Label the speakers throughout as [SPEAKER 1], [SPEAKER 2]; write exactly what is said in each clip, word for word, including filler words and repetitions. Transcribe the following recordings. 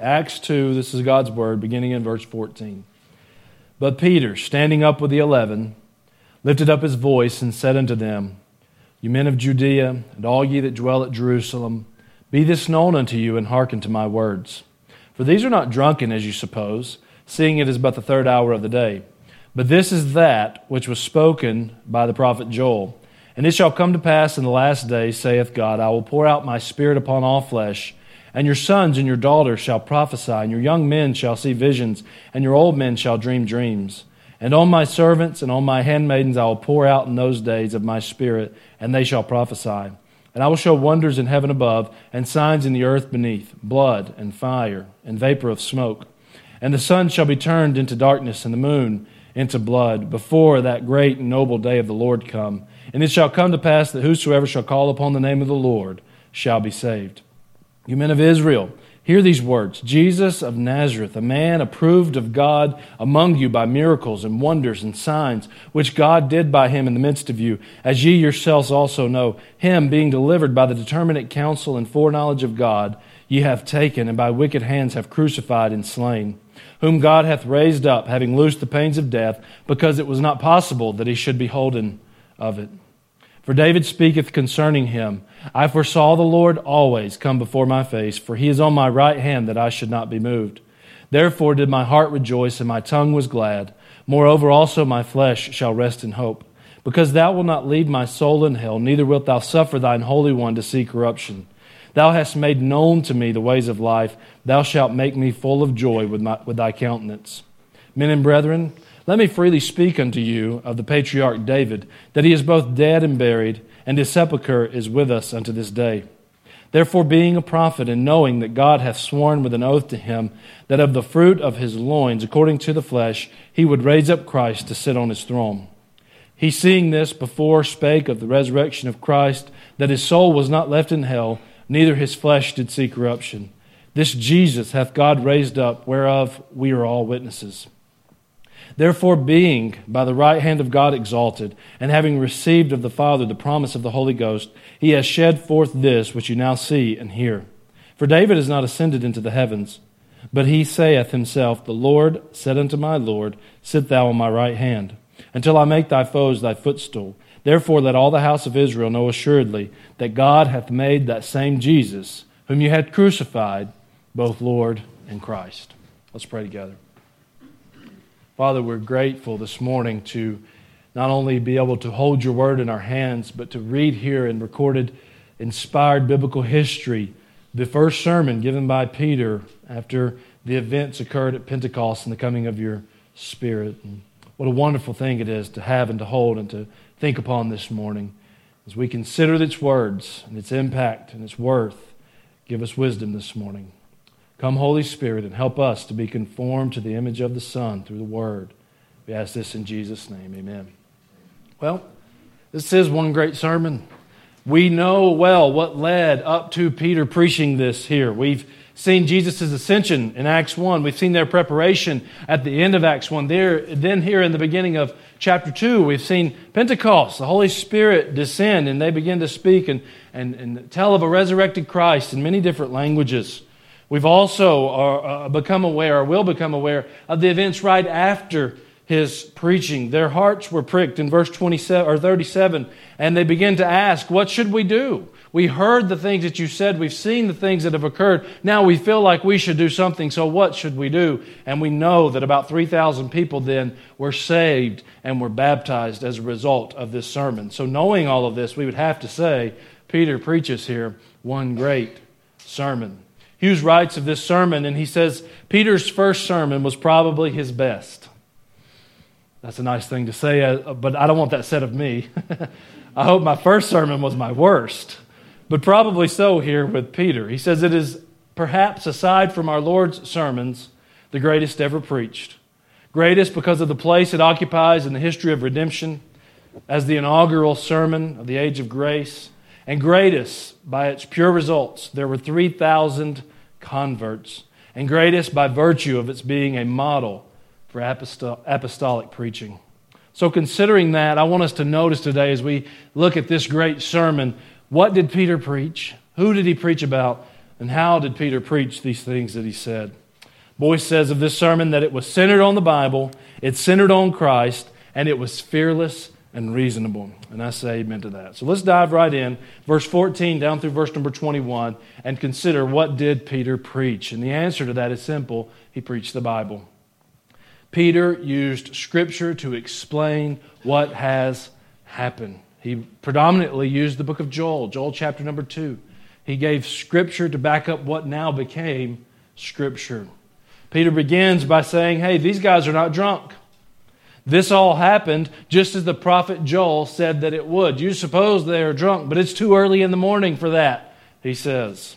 [SPEAKER 1] Acts two, this is God's Word, beginning in verse fourteen. But Peter, standing up with the eleven, lifted up his voice and said unto them, You men of Judea, and all ye that dwell at Jerusalem, be this known unto you, and hearken to my words. For these are not drunken, as you suppose, seeing it is but the third hour of the day. But this is that which was spoken by the prophet Joel. And it shall come to pass in the last days, saith God, I will pour out my Spirit upon all flesh, and your sons and your daughters shall prophesy, and your young men shall see visions, and your old men shall dream dreams. And on my servants and on my handmaidens I will pour out in those days of my Spirit, and they shall prophesy. And I will show wonders in heaven above, and signs in the earth beneath, blood and fire and vapor of smoke. And the sun shall be turned into darkness, and the moon into blood, before that great and noble day of the Lord come. And it shall come to pass that whosoever shall call upon the name of the Lord shall be saved. You men of Israel, hear these words. Jesus of Nazareth, a man approved of God among you by miracles and wonders and signs, which God did by him in the midst of you, as ye yourselves also know, him being delivered by the determinate counsel and foreknowledge of God, ye have taken, and by wicked hands have crucified and slain, whom God hath raised up, having loosed the pains of death, because it was not possible that he should be holden of it. For David speaketh concerning him, I foresaw the Lord always come before my face, for he is on my right hand that I should not be moved. Therefore did my heart rejoice, and my tongue was glad. Moreover also my flesh shall rest in hope. Because thou wilt not leave my soul in hell, neither wilt thou suffer thine Holy One to see corruption. Thou hast made known to me the ways of life. Thou shalt make me full of joy with, my, with thy countenance. Men and brethren, let me freely speak unto you of the patriarch David, that he is both dead and buried, and his sepulchre is with us unto this day. Therefore, being a prophet, and knowing that God hath sworn with an oath to him, that of the fruit of his loins, according to the flesh, he would raise up Christ to sit on his throne. He, seeing this, before spake of the resurrection of Christ, that his soul was not left in hell, neither his flesh did see corruption. This Jesus hath God raised up, whereof we are all witnesses. Therefore, being by the right hand of God exalted, and having received of the Father the promise of the Holy Ghost, he has shed forth this which you now see and hear. For David is not ascended into the heavens, but he saith himself, The Lord said unto my Lord, Sit thou on my right hand, until I make thy foes thy footstool. Therefore let all the house of Israel know assuredly that God hath made that same Jesus, whom you had crucified, both Lord and Christ. Let's pray together. Father, we're grateful this morning to not only be able to hold your word in our hands, but to read here in recorded, inspired biblical history, the first sermon given by Peter after the events occurred at Pentecost and the coming of your Spirit. And what a wonderful thing it is to have and to hold and to think upon this morning. As we consider its words and its impact and its worth, give us wisdom this morning. Come, Holy Spirit, and help us to be conformed to the image of the Son through the Word. We ask this in Jesus' name. Amen. Well, this is one great sermon. We know well what led up to Peter preaching this here. We've seen Jesus' ascension in Acts one. We've seen their preparation at the end of Acts one. There, then here in the beginning of chapter two, we've seen Pentecost, the Holy Spirit descend, and they begin to speak and, and, and tell of a resurrected Christ in many different languages. We've also uh, become aware, or will become aware, of the events right after his preaching. Their hearts were pricked in verse twenty-seven or thirty-seven, and they begin to ask, what should we do? We heard the things that you said. We've seen the things that have occurred. Now we feel like we should do something, so what should we do? And we know that about three thousand people then were saved and were baptized as a result of this sermon. So knowing all of this, we would have to say, Peter preaches here one great sermon. Hughes writes of this sermon, and he says, Peter's first sermon was probably his best. That's a nice thing to say, but I don't want that said of me. I hope my first sermon was my worst, but probably so here with Peter. He says it is perhaps, aside from our Lord's sermons, the greatest ever preached. Greatest because of the place it occupies in the history of redemption as the inaugural sermon of the age of grace, and greatest by its pure results. There were three thousand converts, and greatest by virtue of its being a model for apostolic preaching. So considering that, I want us to notice today as we look at this great sermon, what did Peter preach? Who did he preach about? And how did Peter preach these things that he said? Boyce says of this sermon that it was centered on the Bible, it's centered on Christ, and it was fearless and reasonable. And I say amen to that. So let's dive right in, verse fourteen down through verse number twenty-one, and consider what did Peter preach. And the answer to that is simple. He preached the Bible. Peter used Scripture to explain what has happened. He predominantly used the book of Joel, Joel chapter number two. He gave Scripture to back up what now became Scripture. Peter begins by saying, hey, these guys are not drunk. This all happened just as the prophet Joel said that it would. You suppose they are drunk, but it's too early in the morning for that, he says.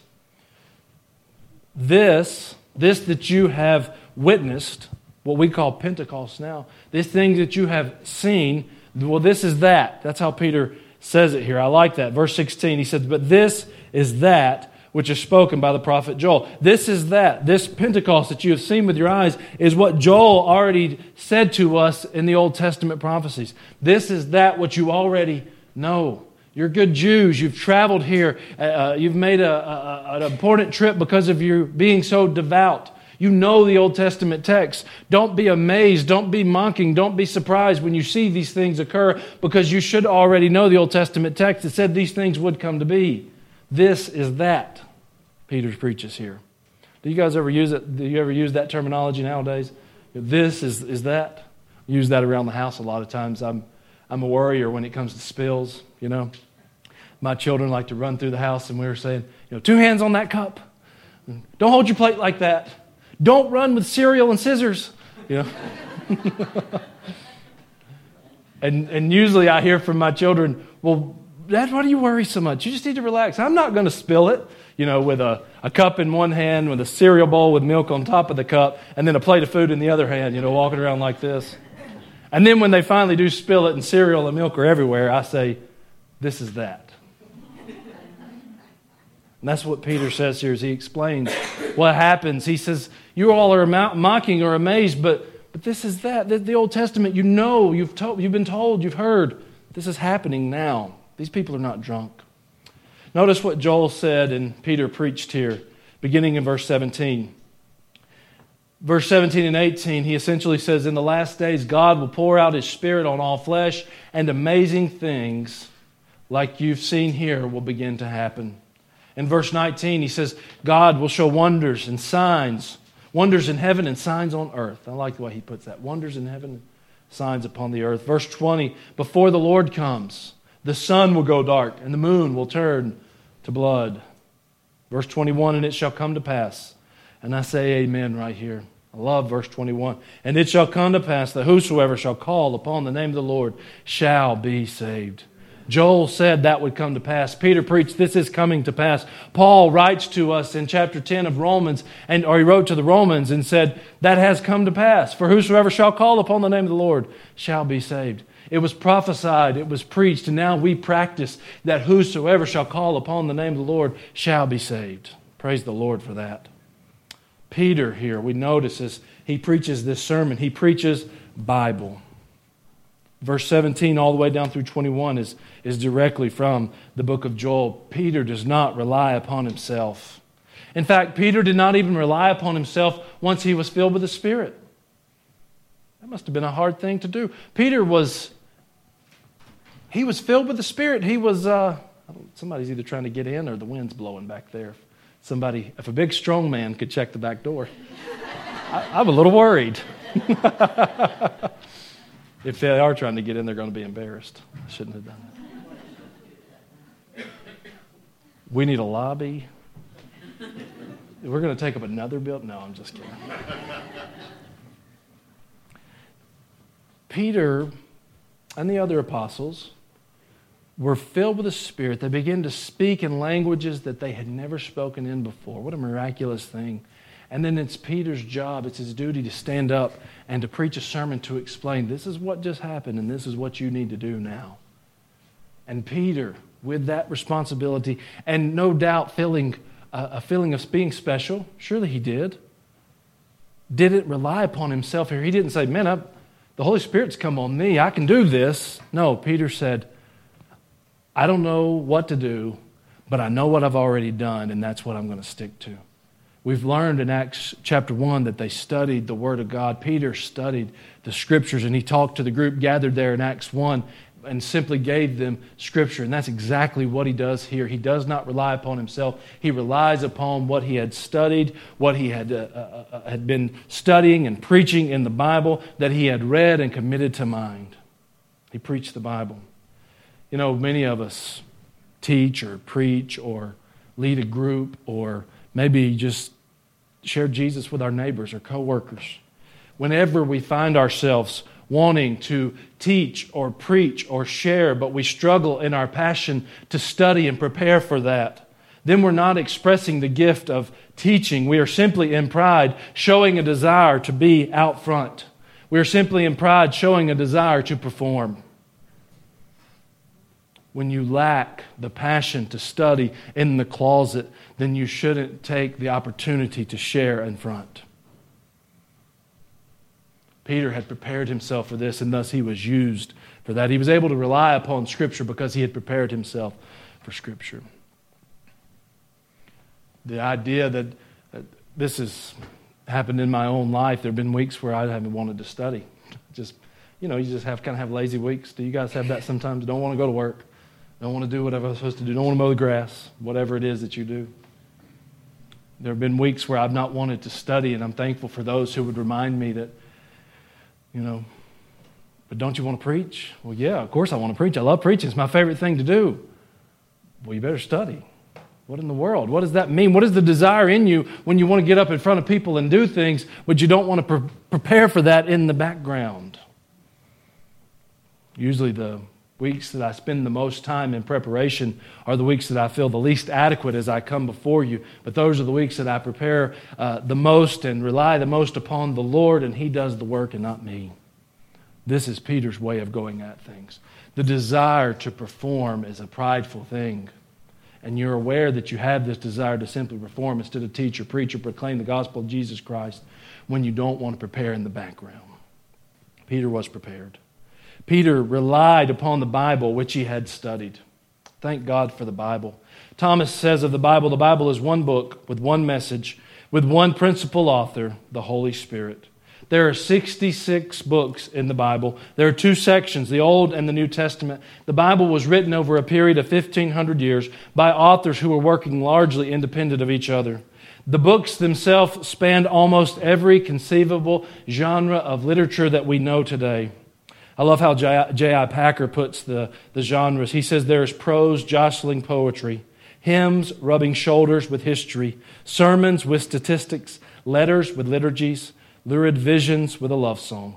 [SPEAKER 1] This, this that you have witnessed, what we call Pentecost now, this thing that you have seen, well, this is that. That's how Peter says it here. I like that. Verse sixteen, he says, but this is that which is spoken by the prophet Joel. This is that. This Pentecost that you have seen with your eyes is what Joel already said to us in the Old Testament prophecies. This is that which you already know. You're good Jews. You've traveled here. Uh, you've made a, a, an important trip because of your being so devout. You know the Old Testament text. Don't be amazed. Don't be mocking. Don't be surprised when you see these things occur, because you should already know the Old Testament text that said these things would come to be. This is that, Peter preaches here. Do you guys ever use it? Do you ever use that terminology nowadays? This is, is that. I use that around the house a lot of times. I'm I'm a worrier when it comes to spills, you know. My children like to run through the house, and we were saying, you know, two hands on that cup. Don't hold your plate like that. Don't run with cereal and scissors, you know. and and usually I hear from my children, well, Dad, why do you worry so much? You just need to relax. I'm not going to spill it, you know, with a, a cup in one hand, with a cereal bowl with milk on top of the cup, and then a plate of food in the other hand, you know, walking around like this. And then when they finally do spill it and cereal and milk are everywhere, I say, this is that. And that's what Peter says here as he explains what happens. He says, you all are mocking or amazed, but but this is that. The, the Old Testament, you know, you've told, you've been told, you've heard. This is happening now. These people are not drunk. Notice what Joel said and Peter preached here, beginning in verse seventeen. Verse seventeen and eighteen, he essentially says, in the last days, God will pour out His Spirit on all flesh, and amazing things like you've seen here will begin to happen. In verse nineteen, he says, God will show wonders and signs, wonders in heaven and signs on earth. I like the way he puts that, wonders in heaven and signs upon the earth. Verse twenty, before the Lord comes, the sun will go dark, and the moon will turn to blood. Verse twenty-one, and it shall come to pass. And I say amen right here. I love verse twenty-one. And it shall come to pass that whosoever shall call upon the name of the Lord shall be saved. Joel said that would come to pass. Peter preached this is coming to pass. Paul writes to us in chapter ten of Romans, and or he wrote to the Romans and said, that has come to pass. For whosoever shall call upon the name of the Lord shall be saved. It was prophesied, it was preached, and now we practice that whosoever shall call upon the name of the Lord shall be saved. Praise the Lord for that. Peter here, we notice as he preaches this sermon, he preaches Bible. Verse seventeen all the way down through twenty-one is, is directly from the book of Joel. Peter does not rely upon himself. In fact, Peter did not even rely upon himself once he was filled with the Spirit. That must have been a hard thing to do. Peter was, he was filled with the Spirit. He was, uh, somebody's either trying to get in or the wind's blowing back there. Somebody, if a big strong man could check the back door. I, I'm a little worried. If they are trying to get in, they're going to be embarrassed. I shouldn't have done that. We need a lobby. We're going to take up another building. No, I'm just kidding. Peter and the other apostles were filled with the Spirit. They began to speak in languages that they had never spoken in before. What a miraculous thing. And then it's Peter's job, it's his duty to stand up and to preach a sermon to explain, this is what just happened and this is what you need to do now. And Peter, with that responsibility, and no doubt feeling uh, a feeling of being special, surely he did, didn't rely upon himself here. He didn't say, man, I, the Holy Spirit's come on me, I can do this. No, Peter said, I don't know what to do, but I know what I've already done, and that's what I'm going to stick to. We've learned in Acts chapter one that they studied the Word of God. Peter studied the Scriptures, and he talked to the group gathered there in Acts one and simply gave them Scripture. And that's exactly what he does here. He does not rely upon himself. He relies upon what he had studied, what he had, uh, uh, had been studying and preaching in the Bible, that he had read and committed to mind. He preached the Bible. You know, many of us teach or preach or lead a group or maybe just share Jesus with our neighbors or coworkers. Whenever we find ourselves wanting to teach or preach or share, but we struggle in our passion to study and prepare for that, then we're not expressing the gift of teaching. We are simply in pride showing a desire to be out front. We are simply in pride showing a desire to perform. When you lack the passion to study in the closet, then you shouldn't take the opportunity to share in front. Peter had prepared himself for this, and thus he was used for that. He was able to rely upon Scripture because he had prepared himself for Scripture. The idea that, that this has happened in my own life, there have been weeks where I haven't wanted to study. Just, you know, you just have kind of have lazy weeks. Do you guys have that sometimes? Don't want to go to work. Don't want to do whatever I'm supposed to do. Don't want to mow the grass. Whatever it is that you do. There have been weeks where I've not wanted to study, and I'm thankful for those who would remind me that, you know, but don't you want to preach? Well, yeah, of course I want to preach. I love preaching. It's my favorite thing to do. Well, you better study. What in the world? What does that mean? What is the desire in you when you want to get up in front of people and do things, but you don't want to pre- prepare for that in the background? Usually the weeks that I spend the most time in preparation are the weeks that I feel the least adequate as I come before you. But those are the weeks that I prepare uh, the most and rely the most upon the Lord, and He does the work and not me. This is Peter's way of going at things. The desire to perform is a prideful thing. And you're aware that you have this desire to simply perform instead of teach or preach or proclaim the gospel of Jesus Christ when you don't want to prepare in the background. Peter was prepared. Peter relied upon the Bible, which he had studied. Thank God for the Bible. Thomas says of the Bible, the Bible is one book with one message, with one principal author, the Holy Spirit. There are sixty-six books in the Bible. There are two sections, the Old and the New Testament. The Bible was written over a period of fifteen hundred years by authors who were working largely independent of each other. The books themselves spanned almost every conceivable genre of literature that we know today. I love how J I Packer puts the, the genres. He says there is prose jostling poetry, hymns rubbing shoulders with history, sermons with statistics, letters with liturgies, lurid visions with a love song.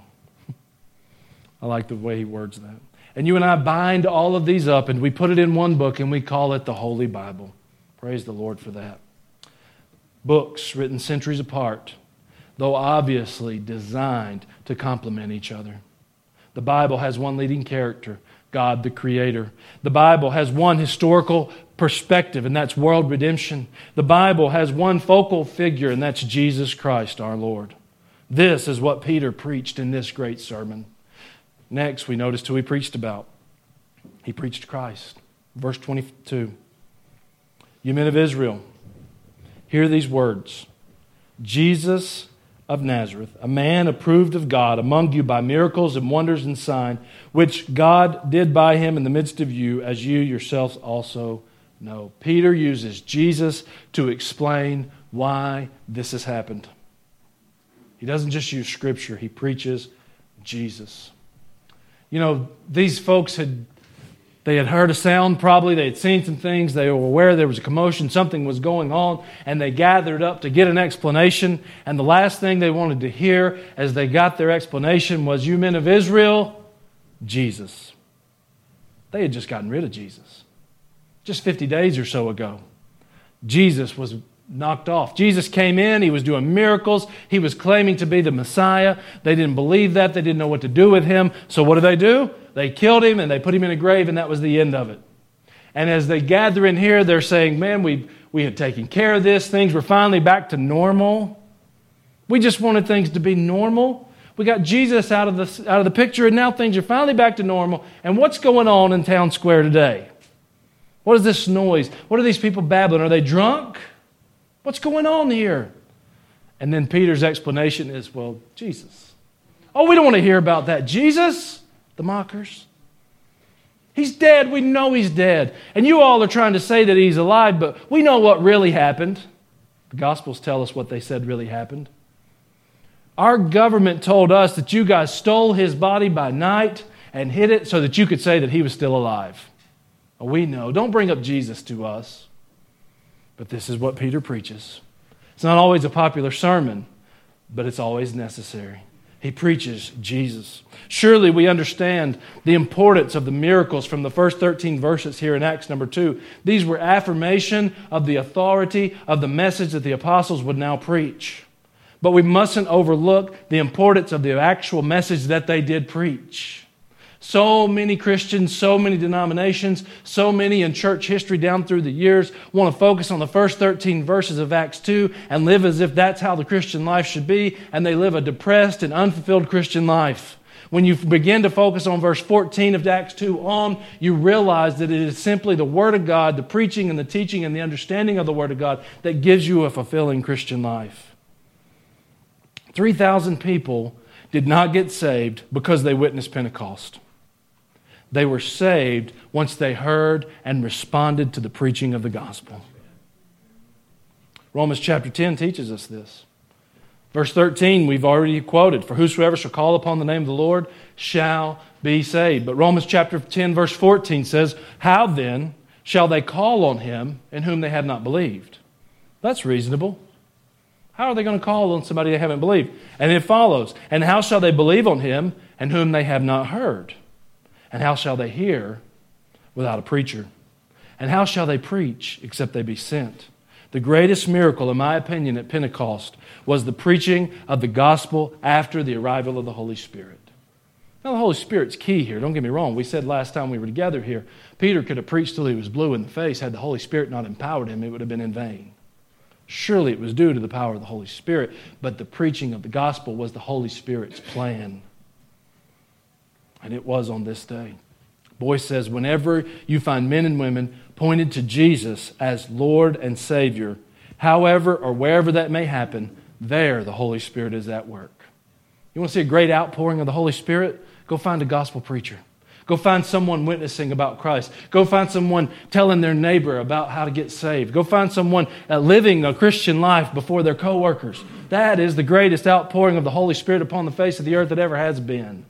[SPEAKER 1] I like the way he words that. And you and I bind all of these up and we put it in one book and we call it the Holy Bible. Praise the Lord for that. Books written centuries apart, though obviously designed to complement each other. The Bible has one leading character, God the Creator. The Bible has one historical perspective, and that's world redemption. The Bible has one focal figure, and that's Jesus Christ our Lord. This is what Peter preached in this great sermon. Next, we notice who he preached about. He preached Christ. Verse twenty-two. You men of Israel, hear these words. Jesus of Nazareth, a man approved of God among you by miracles and wonders and signs, which God did by him in the midst of you, as you yourselves also know. Peter uses Jesus to explain why this has happened. He doesn't just use Scripture, he preaches Jesus. You know, these folks had They had heard a sound probably, they had seen some things, they were aware there was a commotion, something was going on, and they gathered up to get an explanation. And the last thing they wanted to hear as they got their explanation was, you men of Israel, Jesus. They had just gotten rid of Jesus. Just fifty days or so ago, Jesus was knocked off. Jesus came in, He was doing miracles, He was claiming to be the Messiah. They didn't believe that, they didn't know what to do with Him. So what did they do? They killed Him and they put Him in a grave, and that was the end of it. And as they gather in here, they're saying, man, we we had taken care of this. Things were finally back to normal. We just wanted things to be normal. We got Jesus out of the, out of the picture, and now things are finally back to normal. And what's going on in town square today? What is this noise? What are these people babbling? Are they drunk? What's going on here? And then Peter's explanation is, well, Jesus. Oh, we don't want to hear about that. Jesus? The mockers. He's dead. We know he's dead. And you all are trying to say that he's alive, but we know what really happened. The Gospels tell us what they said really happened. Our government told us that you guys stole his body by night and hid it so that you could say that he was still alive. Well, we know. Don't bring up Jesus to us. But this is what Peter preaches. It's not always a popular sermon, but it's always necessary. He preaches Jesus. Surely we understand the importance of the miracles from the first thirteen verses here in Acts number two. These were affirmation of the authority of the message that the apostles would now preach. But we mustn't overlook the importance of the actual message that they did preach. So many Christians, so many denominations, so many in church history down through the years want to focus on the first thirteen verses of Acts two and live as if that's how the Christian life should be, and they live a depressed and unfulfilled Christian life. When you begin to focus on verse fourteen of Acts two on, you realize that it is simply the Word of God, the preaching and the teaching and the understanding of the Word of God that gives you a fulfilling Christian life. three thousand people did not get saved because they witnessed Pentecost. They were saved once they heard and responded to the preaching of the gospel. Romans chapter ten teaches us this. Verse thirteen, we've already quoted, "For whosoever shall call upon the name of the Lord shall be saved." But Romans chapter ten, verse fourteen says, "How then shall they call on him in whom they have not believed?" That's reasonable. How are they going to call on somebody they haven't believed? And it follows, "And how shall they believe on him in whom they have not heard? And how shall they hear without a preacher? And how shall they preach except they be sent?" The greatest miracle, in my opinion, at Pentecost was the preaching of the gospel after the arrival of the Holy Spirit. Now, the Holy Spirit's key here. Don't get me wrong. We said last time we were together here, Peter could have preached till he was blue in the face. Had the Holy Spirit not empowered him, it would have been in vain. Surely it was due to the power of the Holy Spirit, but the preaching of the gospel was the Holy Spirit's plan. And it was on this day. Boyce says, whenever you find men and women pointed to Jesus as Lord and Savior, however or wherever that may happen, there the Holy Spirit is at work. You want to see a great outpouring of the Holy Spirit? Go find a gospel preacher. Go find someone witnessing about Christ. Go find someone telling their neighbor about how to get saved. Go find someone uh, living a Christian life before their coworkers. That is the greatest outpouring of the Holy Spirit upon the face of the earth that ever has been.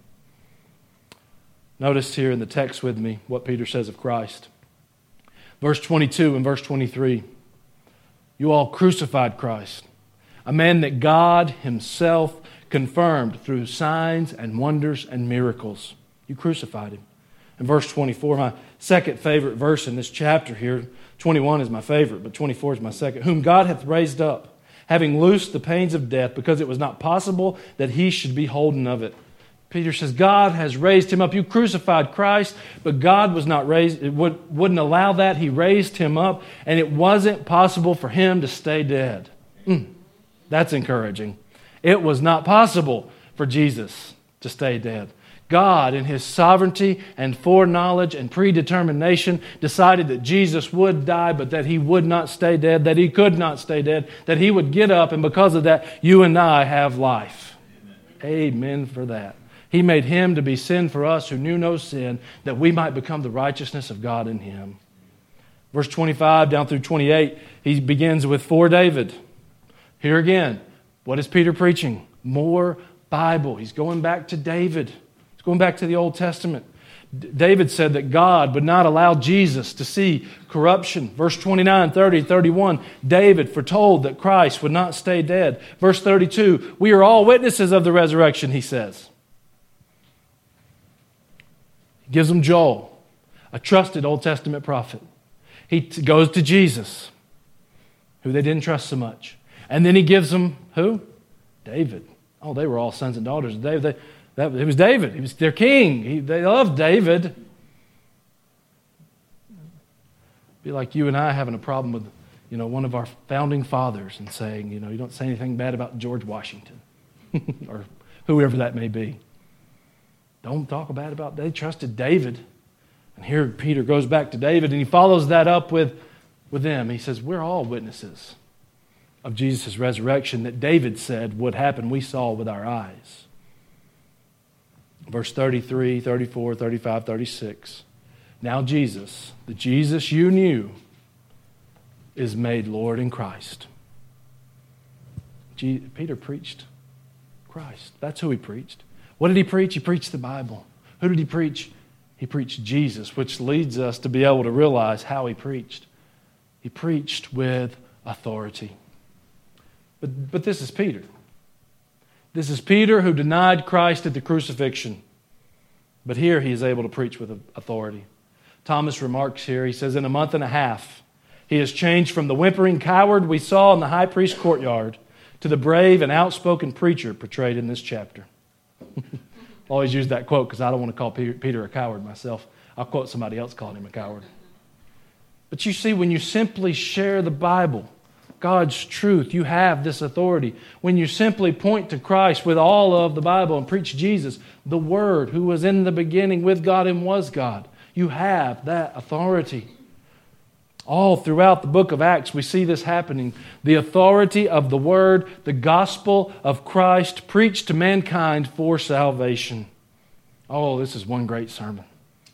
[SPEAKER 1] Notice here in the text with me what Peter says of Christ. Verse twenty-two and verse twenty-three. "You all crucified Christ, a man that God himself confirmed through signs and wonders and miracles." You crucified him. In verse twenty-four, my second favorite verse in this chapter here, twenty-one is my favorite, but twenty-four is my second. "Whom God hath raised up, having loosed the pains of death, because it was not possible that he should be holden of it." Peter says, God has raised him up. You crucified Christ, but God was not raised, it would, wouldn't allow that. He raised him up, and it wasn't possible for him to stay dead. Mm, that's encouraging. It was not possible for Jesus to stay dead. God, in his sovereignty and foreknowledge and predetermination, decided that Jesus would die, but that he would not stay dead, that he could not stay dead, that he would get up, and because of that, you and I have life. Amen, Amen for that. He made him to be sin for us who knew no sin, that we might become the righteousness of God in him. Verse twenty-five down through twenty-eight, he begins with "for David." Here again, what is Peter preaching? More Bible. He's going back to David. He's going back to the Old Testament. D- David said that God would not allow Jesus to see corruption. Verse twenty-nine, thirty, thirty-one, David foretold that Christ would not stay dead. Verse thirty-two, we are all witnesses of the resurrection, he says. Gives them Joel, a trusted Old Testament prophet. He t- goes to Jesus, who they didn't trust so much. And then he gives them who? David. Oh, they were all sons and daughters of David. They, that, it was David. He was their king. He, they loved David. Be like you and I having a problem with, you know, one of our founding fathers and saying, you know, you don't say anything bad about George Washington or whoever that may be. Don't talk bad about, they trusted David. And here Peter goes back to David and he follows that up with, with them. He says, we're all witnesses of Jesus' resurrection that David said would happen. We saw with our eyes. Verse thirty-three, thirty-four, thirty-five, thirty-six. Now Jesus, the Jesus you knew, is made Lord in Christ. Peter preached Christ. That's who he preached. What did he preach? He preached the Bible. Who did he preach? He preached Jesus, which leads us to be able to realize how he preached. He preached with authority. But, but this is Peter. This is Peter who denied Christ at the crucifixion. But here he is able to preach with authority. Thomas remarks here, he says, in a month and a half, he has changed from the whimpering coward we saw in the high priest's courtyard to the brave and outspoken preacher portrayed in this chapter. I always use that quote because I don't want to call Peter a coward myself. I'll quote somebody else calling him a coward. But you see, when you simply share the Bible, God's truth, you have this authority. When you simply point to Christ with all of the Bible and preach Jesus, the Word, who was in the beginning with God and was God, you have that authority. All throughout the book of Acts, we see this happening. The authority of the Word, the gospel of Christ, preached to mankind for salvation. Oh, this is one great sermon.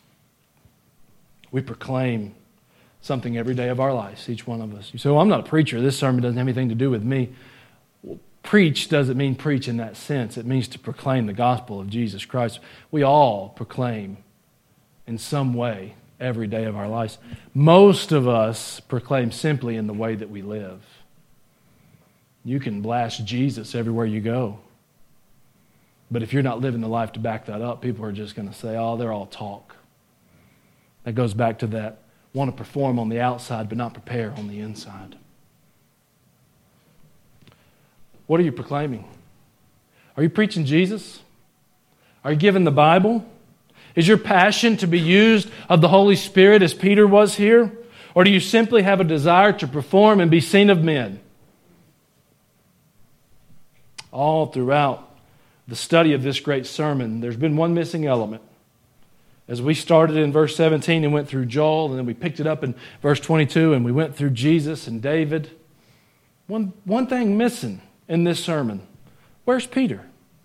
[SPEAKER 1] We proclaim something every day of our lives, each one of us. You say, well, I'm not a preacher. This sermon doesn't have anything to do with me. Well, preach doesn't mean preach in that sense. It means to proclaim the gospel of Jesus Christ. We all proclaim in some way every day of our lives. Most of us proclaim simply in the way that we live. You can blast Jesus everywhere you go. But if you're not living the life to back that up, people are just going to say, oh, they're all talk. That goes back to that want to perform on the outside but not prepare on the inside. What are you proclaiming? Are you preaching Jesus? Are you giving the Bible? Is your passion to be used of the Holy Spirit as Peter was here? Or do you simply have a desire to perform and be seen of men? All throughout the study of this great sermon, there's been one missing element. As we started in verse seventeen and went through Joel, and then we picked it up in verse twenty-two and we went through Jesus and David. One, one thing missing in this sermon. Where's Peter?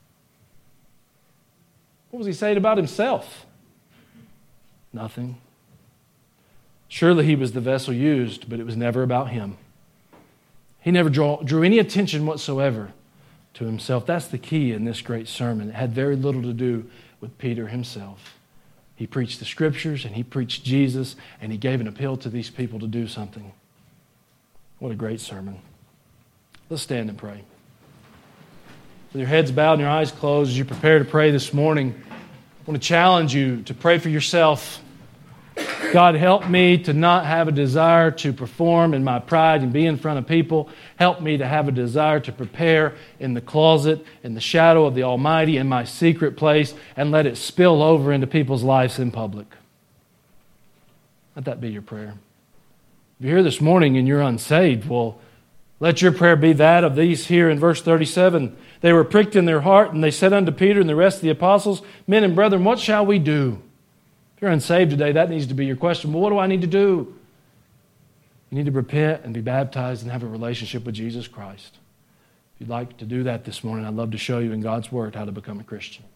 [SPEAKER 1] What was he saying about himself? Nothing. Surely he was the vessel used, but it was never about him. He never draw, drew any attention whatsoever to himself. That's the key in this great sermon. It had very little to do with Peter himself. He preached the Scriptures and he preached Jesus and he gave an appeal to these people to do something. What a great sermon. Let's stand and pray. With your heads bowed and your eyes closed as you prepare to pray this morning, I want to challenge you to pray for yourself. God, help me to not have a desire to perform in my pride and be in front of people. Help me to have a desire to prepare in the closet, in the shadow of the Almighty, in my secret place, and let it spill over into people's lives in public. Let that be your prayer. If you're here this morning and you're unsaved, well, let your prayer be that of these here in verse thirty-seven. They were pricked in their heart, and they said unto Peter and the rest of the apostles, Men and brethren, what shall we do? If you're unsaved today, that needs to be your question. Well, what do I need to do? You need to repent and be baptized and have a relationship with Jesus Christ. If you'd like to do that this morning, I'd love to show you in God's Word how to become a Christian.